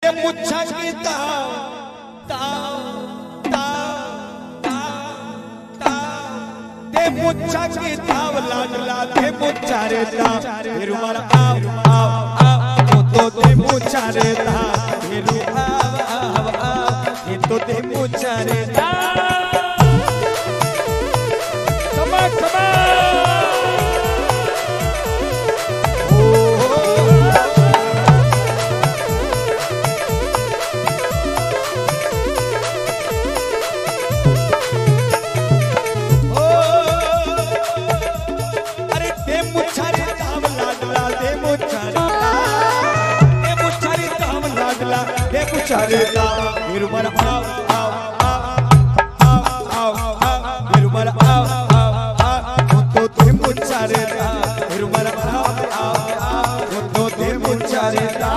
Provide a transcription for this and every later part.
ते मुच्छा की ताव ते मुच्छा की ताव लाडला ते मुच्छा रे ता फिर मर आव तो ते मुच्छा रे ता फिर आव तो ते मुच्छा रे ता चारेता निर्मल आव निर्मल तो ते मुचारेता निर्मल तो ते मुचारेता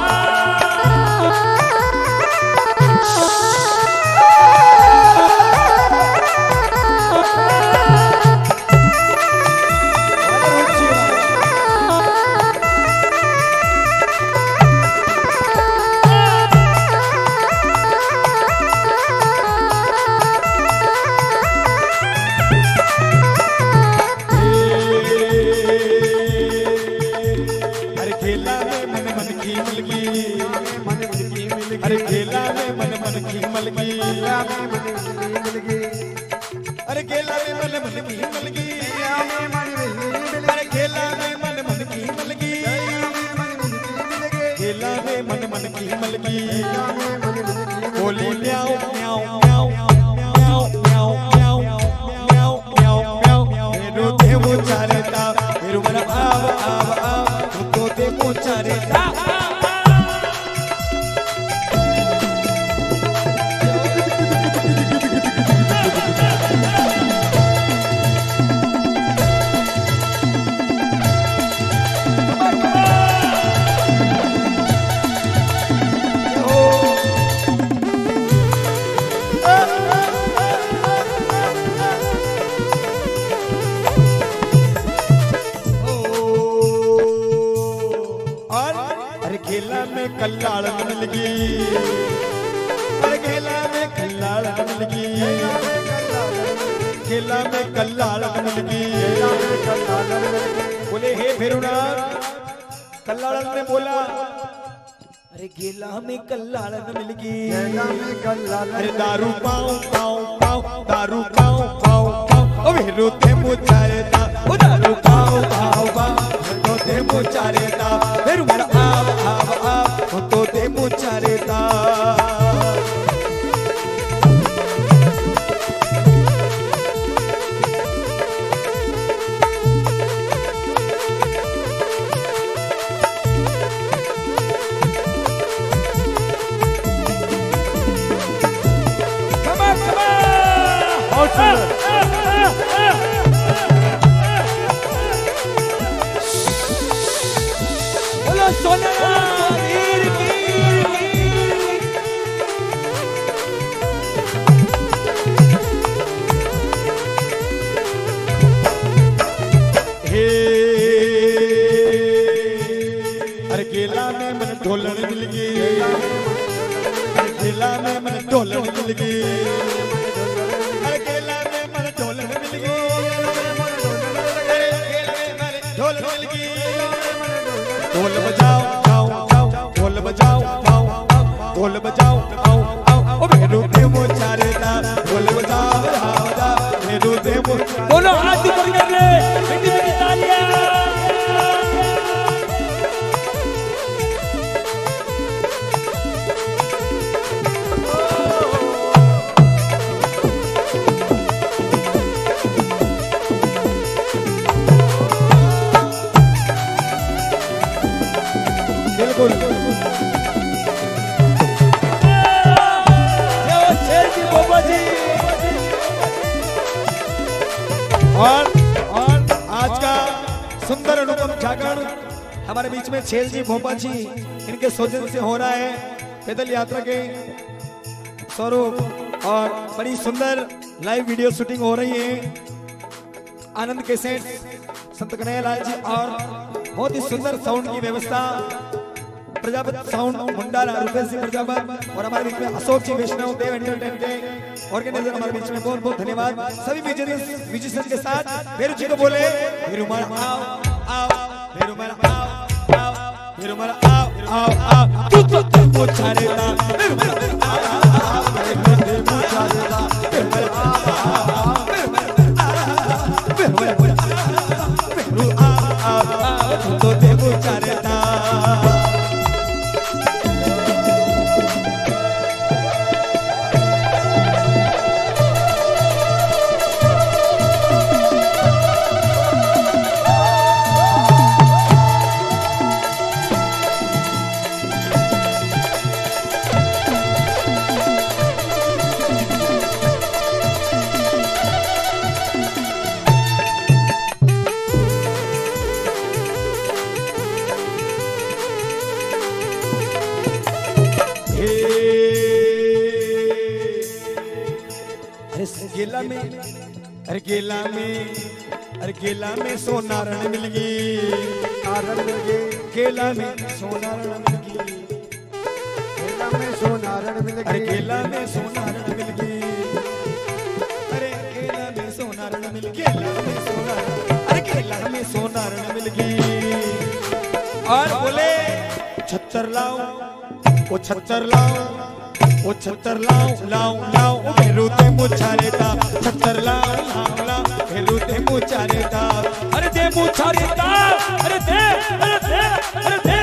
अरे खेला में मन की मलगी अरे खेला में मन की मलगी अरे खेला में मन की मलगी खेला में मन की मलगी बोली म्याओ म्याओ म्याओ म्याओ म्याओ म्याओ म्याओ म्याओ म्याओ मेरू ते मुचारेता मेरू मन आव तो ते मुचारेता खेला में कल्लाड़ मिलगी अरे खेला में कल्लाड़ मिलगी खेला में कल्लाड़ मिलगी बोले हे भैरवनाथ कल्लाड़ ने बोला अरे गेला में कल्लाड़ मिलगी अरे दारू पाओ पाओ पाओ दारू पाओ पाओ पाओ ओ भैरू ते मुचारेता ओ दारू पाओ पाओ पाओ तो ते मुचारेता भैरू मेरा तो ते मुचारेता बोलो सोना ढोलन मिलगी खेला में मन ढोलन मिलगी अरे खेला में मन ढोलन मिलगी अरे खेला में मन ढोलन मिलगी ढोल बजाओ आओ आओ ढोल बजाओ आओ ढोल बजाओ आओ आओ ओ मेरू ते मुचारेता ढोल बजाओ आओ मेरू ते बोलो हाथ ऊपर कर ले मिट्टी में तालियां और आज का सुंदर अनुपम जागरण हमारे बीच में छेल जी भोपा जी इनके सौजन्य से हो रहा है पैदल यात्रा के स्वरूप और बड़ी सुंदर लाइव वीडियो शूटिंग हो रही है आनंद कैसेट संत कन्हैया लाल जी और बहुत ही सुंदर साउंड की व्यवस्था प्रजापति साउंड मुंडाला रुपेश जी प्रजापति और हमारे बीच में अशोक जी वैष्णव देव एंटरटेनमेंट के ऑर्गेनाइजर हमारे बीच में बहुत बहुत धन्यवाद। सभी म्यूजिशियन के साथ भेरू जी को बोले भेरू मारा आओ आओ भेरू मारा आओ आओ भेरू मारा आओ आओ आओ तू तो तेरे चारे दा भेरू मारा आओ तेरे चारे दा भेरू मारा आओ भेरू आओ तू तो तेरे चारे दा। अरे गेला में सोना रण मिल गई आरण मिल गई गेला में सोना रण मिल गई गेला में सोना रण मिल गई अरे गेला में सोना रण मिल गई अरे गेला में सोना रण मिल गई गेला में सोना अरे गेला में सोना रण मिल गई और बोले छत्तर लाओ ओ छत्तर लाओ ओ छत्तर लाओ लाओ लाओ भेरू ते मुछारे दा छत्तर लाओ लाओ लाओ भेरू ते मुछारे दा अरे दे मुछारे दा अरे दे अरे दे अरे दे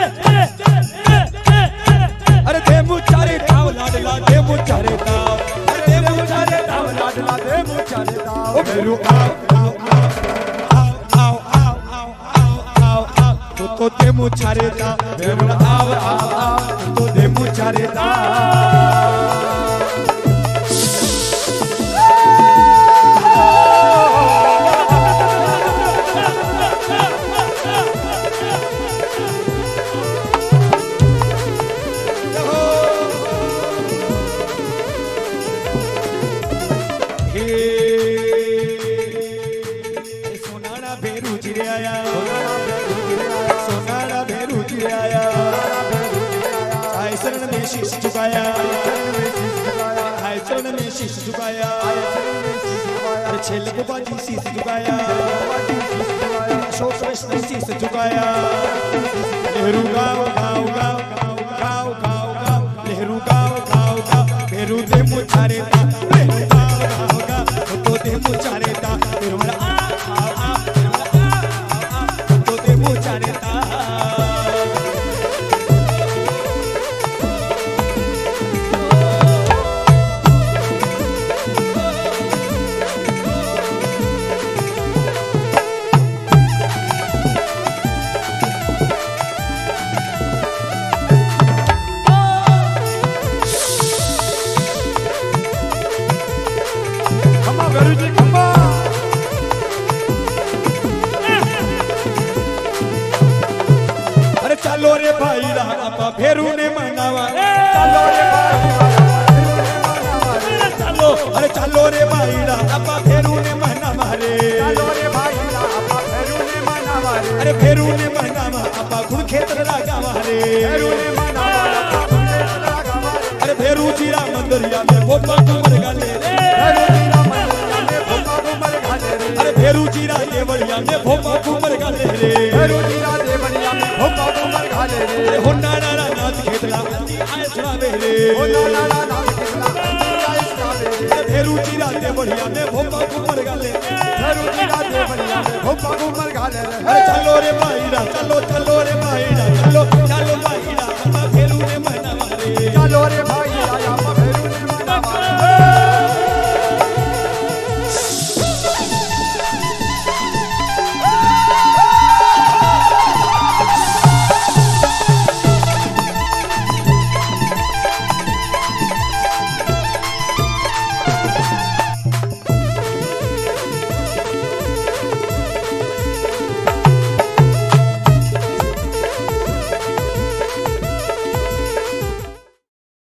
अरे दे मुछारे दा लाडला दे मुछारे दा अरे दे मुछारे दा लाडला दे मुछारे दा ओ भेरू आओ आओ आओ आओ आओ आओ आओ तो दे मुछारे दा भेरू आओ आओ आओ तो दे मुछारे दा। सोनारा भेरू जी आया सोनारा भेरू जी आया आए शरण में शीश झुकाया आए चरण में शीश झुकाया अरे छेल को बाजी शीश झुकाया अशोक वैष्णव शीश झुकाया नेहरू गाँव गाँव गाँव गाँव गाँव गाँव नेहरू गाँव गाँव गाँव भेरू दे मुछारे दा नेहरू गाँव गाँव गाँव तो दे मुछारे दा भेरू मारा आ आ आ तो दे मुछारे दा। चलो रे भाई आपा भेरू ने मनावा चलो रे भाई चलो अरे चलो रे भाई आपा भेरू ने मनावा रे चलो रे भाई आपा भेरू ने मनावा रे अरे भेरू ने मनावा आपा गुण क्षेत्र लगावा रे भेरू ने मनावा आपा गुण क्षेत्र लगावा अरे भेरू जी रा मंदिरिया में भोपा कुमर गाले भेरू जी रा मंदिरिया में भोपा कुमर गाले रे अरे भेरू जी रा देवड़िया में भोपा कुमर गाले रे भेरू जी रा देवड़िया में भोपा कुमर गाले रे हो नाना नाथ खेतला आए सुनावे रे हो नाना नाथ खेतला आए सुनावे रे भेरू जी रा देवड़िया में भोपा कुमर गाले भेरू जी रा देवड़िया में भोपा कुमर गाले रे अरे चलो रे भाई चलो चलो रे भाई